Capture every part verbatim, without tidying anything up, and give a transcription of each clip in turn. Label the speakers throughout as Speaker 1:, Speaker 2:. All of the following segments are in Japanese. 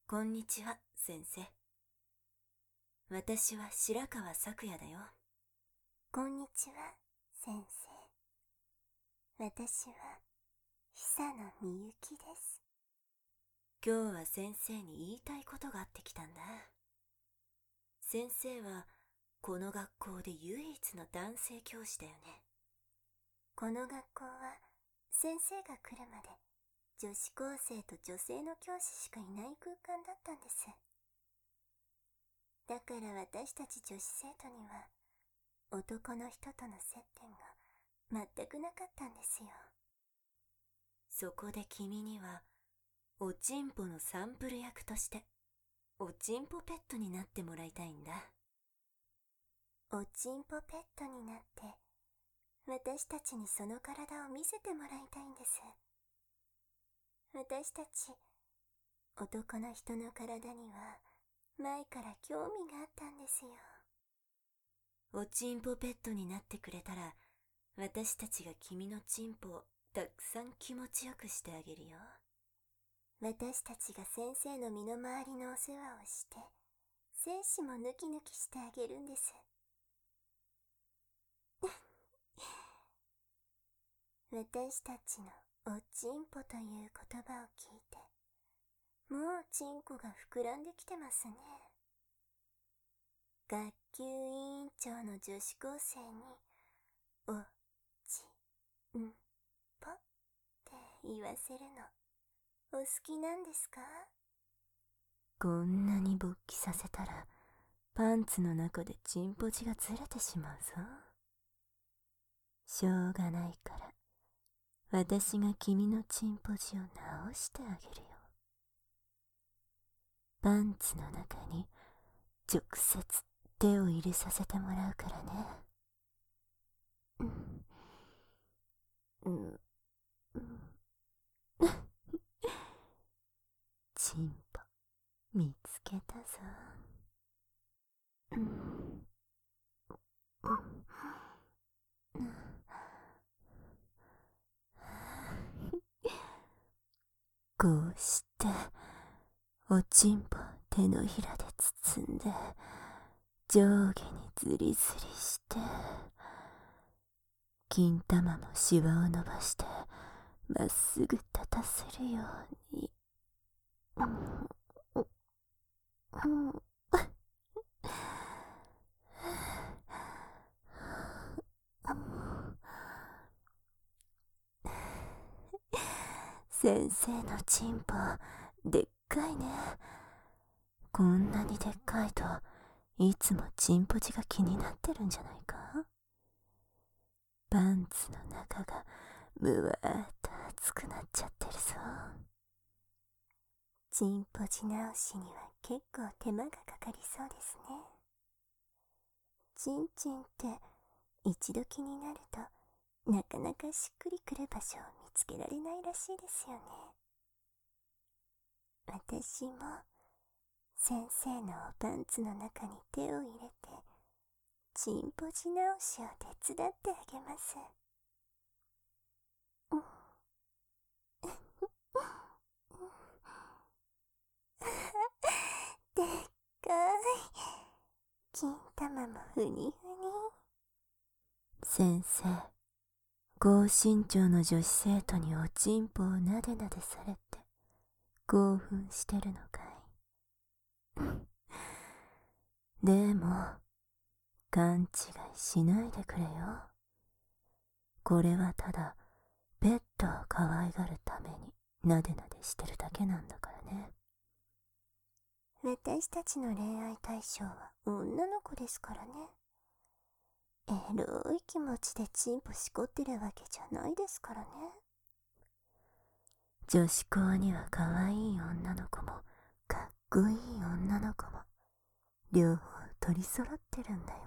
Speaker 1: こんにちは、先生。私は白川咲也だよ。
Speaker 2: こんにちは、先生。私は久野みゆきです。
Speaker 1: 今日は先生に言いたいことがあってきたんだ。先生はこの学校で唯一の男性教師だよね。
Speaker 2: この学校は先生が来るまで女子高生と女性の教師しかいない空間だったんです。だから私たち女子生徒には男の人との接点が全くなかったんですよ。
Speaker 1: そこで君にはおちんぽのサンプル役としておちんぽペットになってもらいたいんだ。
Speaker 2: おちんぽペットになって私たちにその体を見せてもらいたいんです。私たち男の人の体には前から興味があったんですよ。
Speaker 1: おちんぽペットになってくれたら私たちが君のちんぽをたくさん気持ちよくしてあげるよ。
Speaker 2: 私たちが先生の身の回りのお世話をして精子もヌキヌキしてあげるんです。私たちのおちんぽという言葉を聞いてもうちんこが膨らんできてますね。学級委員長の女子高生におちんぽって言わせるのお好きなんですか？
Speaker 1: こんなに勃起させたらパンツの中でチンポジがずれてしまうぞ。しょうがないから私が君のチンポジを直してあげるよ。パンツの中に直接手を入れさせてもらうからね。うん、うん、うん。チンポ見つけたぞ。うん、うん、こうしておちんぽ手のひらで包んで上下にずりずりして金玉もシワを伸ばしてまっすぐ立たせるように、うん、うん、先生のチンポでっかいね。こんなにでっかいといつもチンポジが気になってるんじゃないか。パンツの中がむわーっと熱くなっちゃってるぞ。
Speaker 2: チンポジ直しには結構手間がかかりそうですね。チンチンって一度気になるとなかなかしっくりくる場所を見つけられないらしいですよね。私も先生のおパンツの中に手を入れてチンポジ直しを手伝ってあげます。でっかい金玉もふにふに。
Speaker 1: 先生、高身長の女子生徒におちんぽをなでなでされて興奮してるのかい。でも勘違いしないでくれよ。これはただペットを可愛がるためになでなでしてるだけなんだからね。
Speaker 2: 私たちの恋愛対象は女の子ですからね。エロい気持ちでチンポしこってるわけじゃないですからね。
Speaker 1: 女子校には可愛い女の子もかっこいい女の子も両方取り揃ってるんだよ。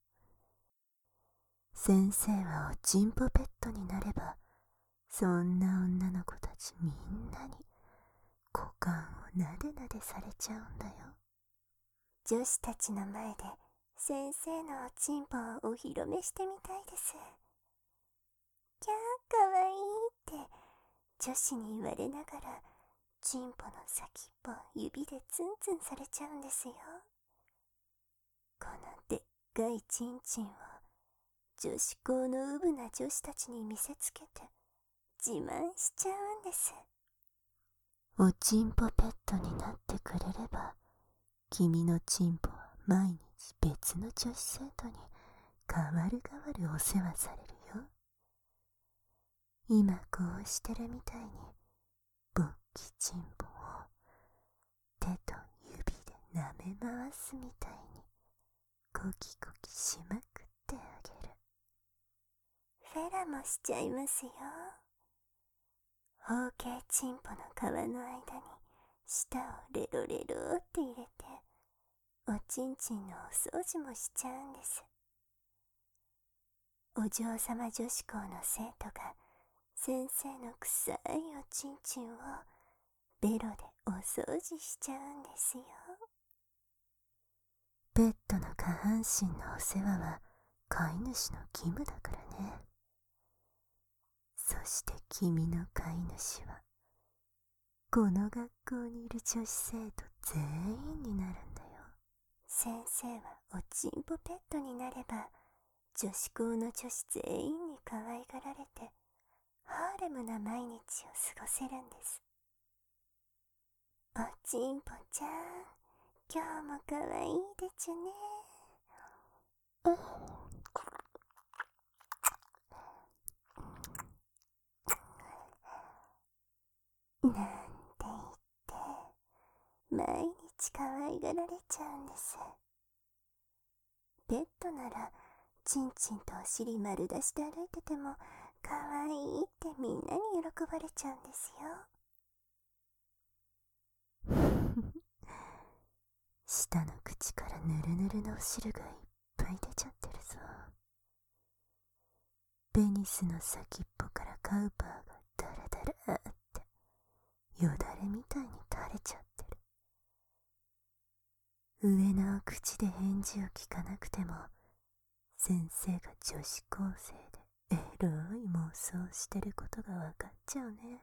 Speaker 1: 先生はおちんぽペットになればそんな女の子たちみんなに股間をなでなでされちゃうんだよ。
Speaker 2: 女子たちの前で先生のおちんぽをお披露目してみたいです。キャーかわいいって女子に言われながらちんぽの先っぽ指でツンツンされちゃうんですよ。このでっかいチンチンを女子校のうぶな女子たちに見せつけて自慢しちゃうんです。
Speaker 1: おちんぽペットになってくれれば、君のちんぽは毎日別の女子生徒に代わる代わるお世話されるよ。今こうしてるみたいにぼっきちんぽを手と指で舐め回すみたいにコキコキしまくってあげる。
Speaker 2: フェラもしちゃいますよ。方形チンポの皮の間に舌をレロレロって入れておちんちんのお掃除もしちゃうんです。お嬢様女子校の生徒が先生の臭いおちんちんをベロでお掃除しちゃうんですよ。
Speaker 1: ペットの下半身のお世話は飼い主の義務だからね。そして君の飼い主はこの学校にいる女子生徒全員になるんだよ。
Speaker 2: 先生はおちんぽペットになれば女子校の女子全員に可愛がられてハーレムな毎日を過ごせるんです。おちんぽちゃん、今日も可愛いでちゅね。なんて言って毎日可愛がられちゃうんです。ペットならチンチンとお尻丸出しで歩いてても可愛いってみんなに喜ばれちゃうんですよ。
Speaker 1: 下の口からぬるぬるのお汁がいっぱい出ちゃってるぞ。ペニスの先っぽからカウパーがダラダラってよだれみたいに垂れちゃってる。上の口で返事を聞かなくても先生が女子高生でエロい妄想してることがわかっちゃうね。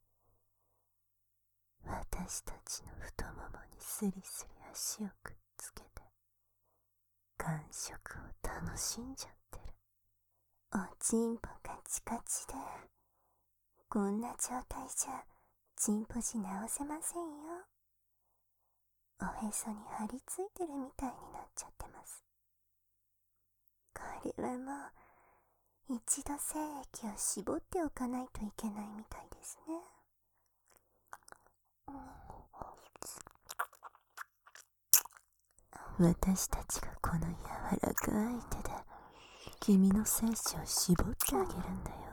Speaker 1: 私たちの太ももにスリスリ足をくっつけて感触を楽しんじゃってる。
Speaker 2: おちんぽカチカチでこんな状態じゃチンポジ直せませんよ。おへそに張り付いてるみたいになっちゃってます。これはもう一度精液を絞っておかないといけないみたいですね。
Speaker 1: 私たちがこの柔らかい手で君の精子を絞ってあげるんだよ。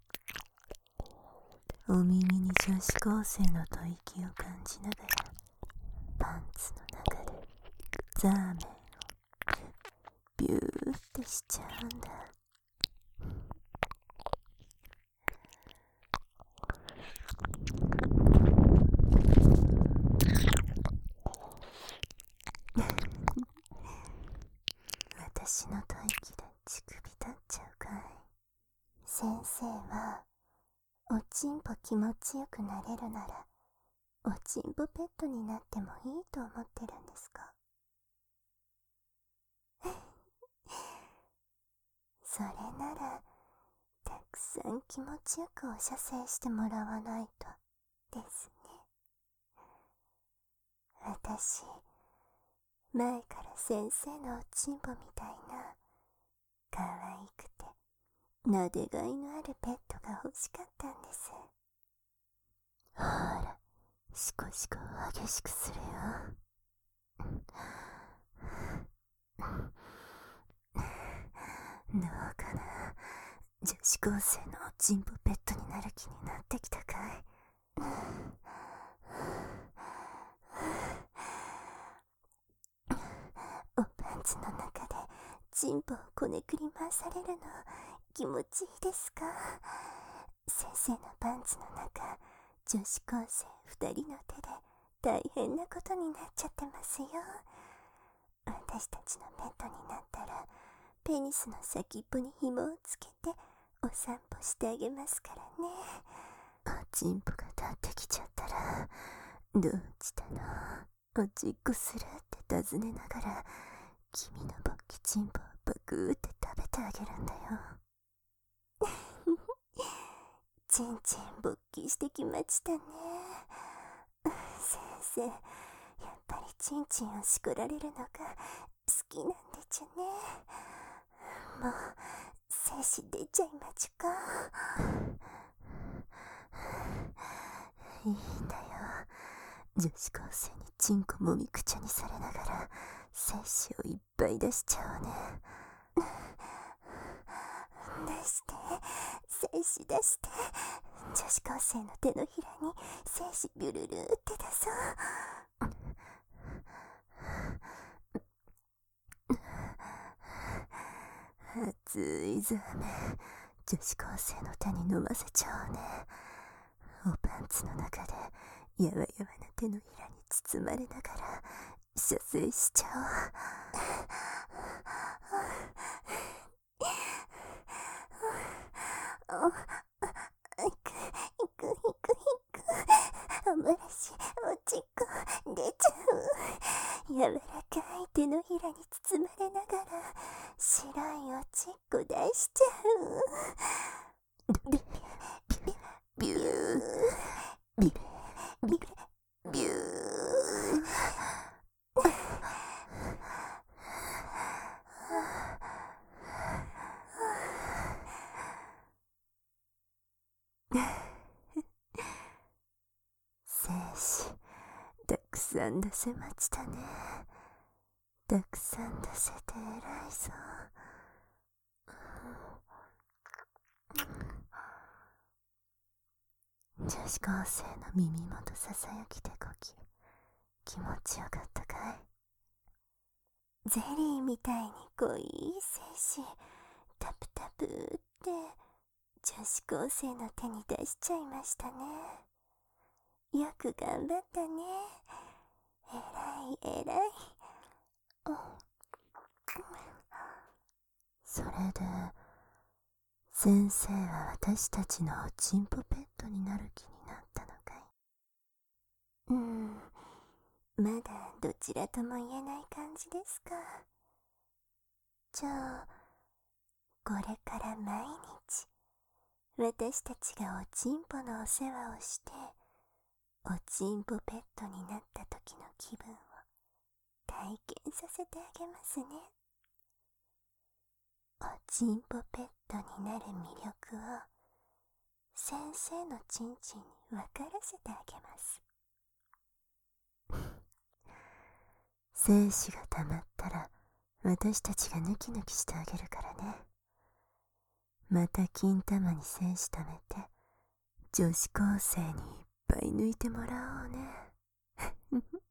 Speaker 1: お耳に女子高生の吐息を感じながらパンツの中でザーメンをビューってしちゃうんだ。私の吐息で乳首立っちゃうかい。
Speaker 2: 先生はおちんぽ気持ちよくなれるならおちんぽペットになってもいいと思ってるんですか？それならたくさん気持ちよくお射精してもらわないとですね。私前から先生のおちんぽみたいな可愛くてなでがいのあるペットが欲しかったんです。
Speaker 1: ほら、シコシコ激しくするよ。どうかな、女子高生のおちんぽペットになる気になってきたかい？
Speaker 2: おパンツの中でチンポをこねくり回されるの気持ちいいですか？先生のパンツの中、女子高生二人の手で大変なことになっちゃってますよ。私たちのペットになったらペニスの先っぽに紐をつけてお散歩してあげますからね。
Speaker 1: おちんぽが立ってきちゃったらどうしたの？おちっこするって尋ねながら、君の勃起チンポをバクーって食べてあげるんだよ。ちんちん勃起してきましたね。先生、やっぱりちんちんをしこられるのが好きなんでちゅね。もう精子出ちゃいまちゅか。いいんだよ。女子高生にチンコもみくちゃにされながら精子をいっぱい出しちゃおうね。出して精子出して、女子高生の手のひらに精子ビュルルって出そう。熱いザメ、女子高生の手に飲ませちゃおうね。おパンツの中でやわやわな手のひらに包まれながら射精しちゃおう。お、いくいくいくいく、おもらしおちっこ出ちゃう。やわらかい手のひらに包まれながら白いおちっこ出しちゃう。ビュービュービュービュービュー。精子たくさん出せましたね。たくさん出せて偉いぞ。女子高生の耳元ささやきでこき、気持ちよかったかい？ゼリーみたいに濃い精子タプタプって女子高生の手に出しちゃいましたね。よく頑張ったね。えらいえらい。それで先生は私たちのおちんぽペットになる気になったのかい？うーん、まだどちらとも言えない感じですか。じゃあこれから毎日私たちがおちんぽのお世話をしておちんぽペットになった時の気分を体験させてあげますね。おちんぽペットになる魅力を先生のちんちんに分からせてあげます。精子がたまったら私たちがヌキヌキしてあげるからね。また金玉に精子ためて女子高生にいっぱい抜いてもらおうね。